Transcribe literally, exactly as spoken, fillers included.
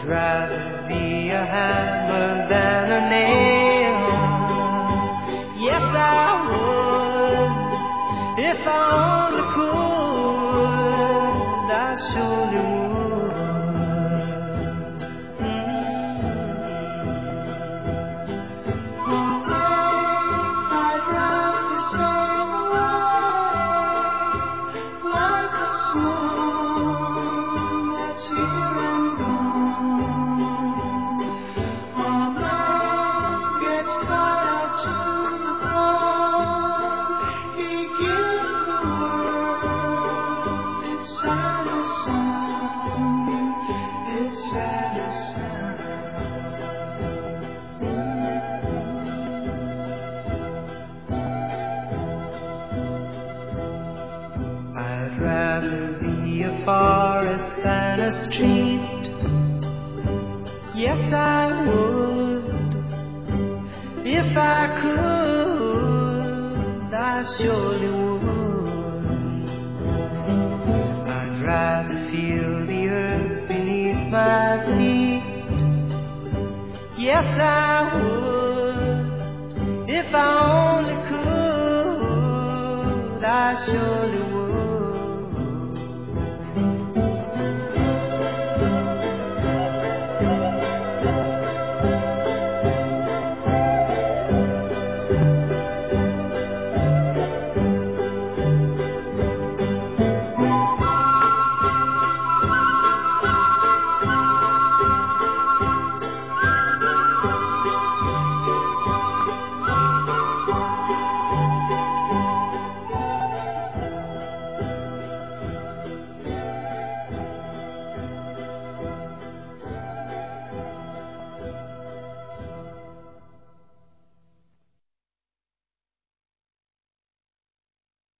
rather be a hammer than a nail. Yes, I would, if I only could, I surely would. I'd rather sail away like a swan that's here and gone. A man gets tied up to the bone. He gives the world its saddest sound, its saddest sound. I'd rather be a forest than a street. Yes, I would, if I could, I surely would. I'd rather feel the earth beneath my feet. Yes, I would, if I only could, I surely would.